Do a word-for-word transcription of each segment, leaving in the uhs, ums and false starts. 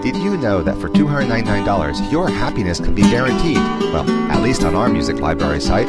Did you know that for two hundred ninety-nine dollars, your happiness can be guaranteed? Well, at least on our music library site.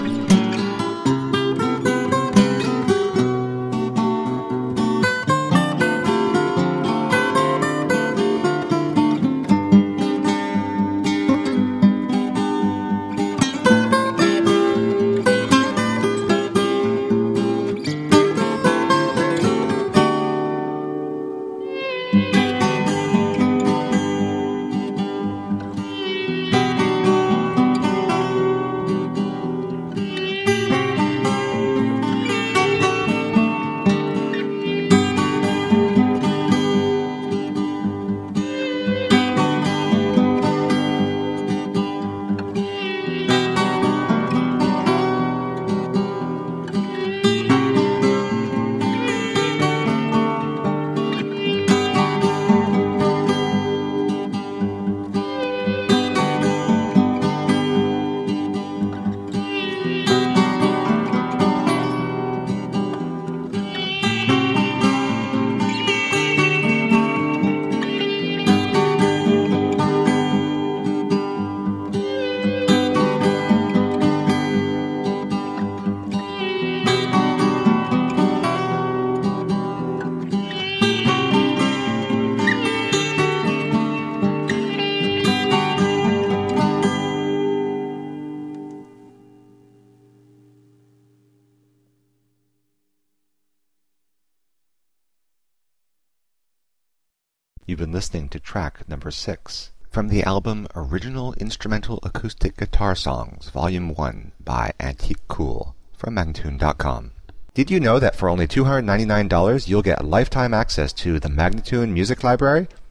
You've been listening to track number six from the album Original Instrumental Acoustic Guitar Songs, Volume one by Antique Cool from Magnatune dot com. Did you know that for only two hundred ninety-nine dollars you'll get lifetime access to the Magnatune Music Library?